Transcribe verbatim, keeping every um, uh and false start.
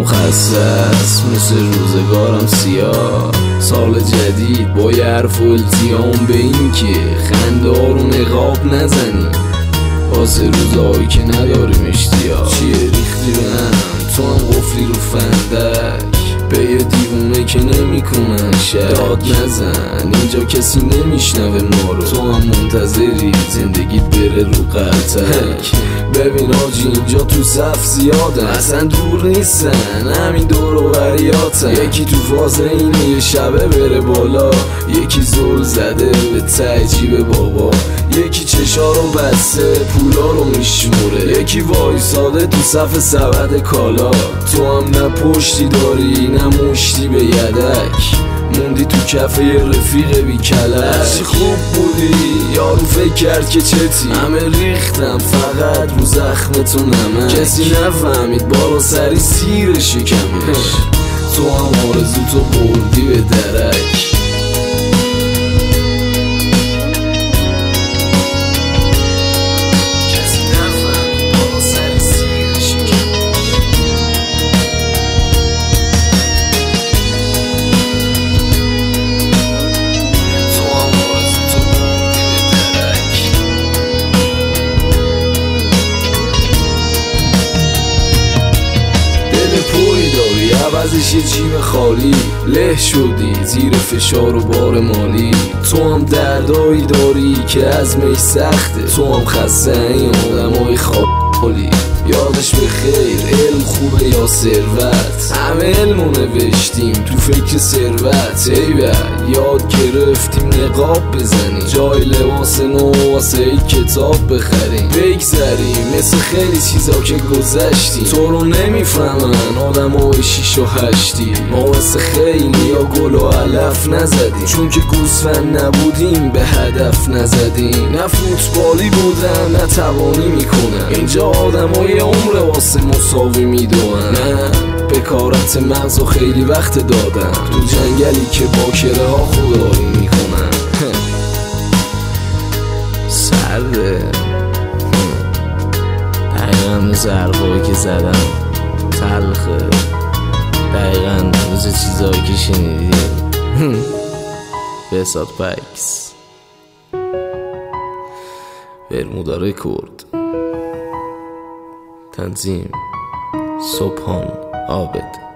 خسته است مثل روزگارم سیاه. سال جدید با یه حرف و التیام به این که خنده ها رو نقاب نزنی واسه روزهایی که نداریم اشتیاق. چیه ریختی به هم تو هم قفلی رو فندک به یه دیوونه که نمی کنن شک. داد نزن اینجا کسی نمیشنوه ما رو، تو هم منتظری زندگیت بره رو قلتک. ببین آجی اینجا تو صف زیادن اصلا دور نیستن همین دور و بریاتن. یکی تو فاز اینه یه شبه بره بالا، یکی زل زده به تعجیب بابا، یکی چشا رو بسته پولا رو میشموره، یکی وایساده تو صف سبد کالا. تو هم نه پشتی داری نه مشتی به یدک، موندی تو کفه یه رفیق بی کلک. خوب بودی یارو فکر کرد که چتی، همه ریختم فقط رو زخم تو نمک. کسی نفهمید بالا سری سیر شکمش، تو هم آرزو تو بردی به درک. عوضش یه جیب خالی له شدی زیر فشار و بار مالی. تو هم دردایی داری که ازمش سخته، تو هم خسته این آدمای خالی. یادش به خیر علم خوبه یا ثروت، همه علمو نوشتیم تو فکر ثروت. ایوه یاد گرفتیم نقاب بزنیم، جای لباس نو واسه ای کتاب بخریم. بگذریم مثل خیلی چیزا که گذشتیم، تو رو نمیفهمن آدم های شیش و هشتی. ما واسه خیلی یا گل و علف نزدیم، چون که گوسفند نبودیم به هدف نزدیم. نه فوتبالی بودن نه توانی میکنن، اینجا آدم های عمر واسه مساوی میدونن. نه بکارت مغز و خیلی وقت دادن تو جنگلی که باکره ها خدایی میکنن. سرده دقیقا مثل حرفایی که زدم تلخه، دقیقا مثل چیزایی که شنیدیم. بسات پکس برمودا رکورد، تنظیم صبحان عابد.